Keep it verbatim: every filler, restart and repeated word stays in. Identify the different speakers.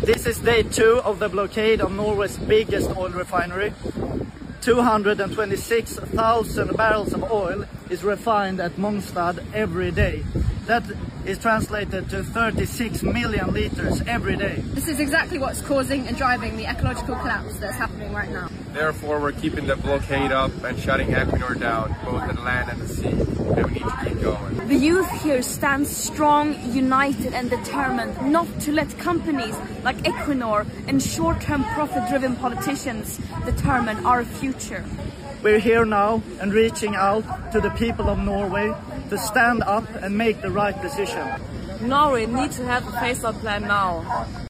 Speaker 1: This is day two of the blockade of Norway's biggest oil refinery. two hundred twenty-six thousand barrels of oil is refined at Mongstad every day. That is translated to thirty-six million liters every day.
Speaker 2: This is exactly what's causing and driving the ecological collapse that's happening right now.
Speaker 3: Therefore, we're keeping the blockade up and shutting Equinor down, both at land and the sea, and we need to keep going.
Speaker 4: The youth here stands strong, united and determined not to let companies like Equinor and short-term profit-driven politicians determine our future.
Speaker 1: We're here now and reaching out to the people of Norway to stand up and make the right decision.
Speaker 5: Norway needs to have a phase-out plan now.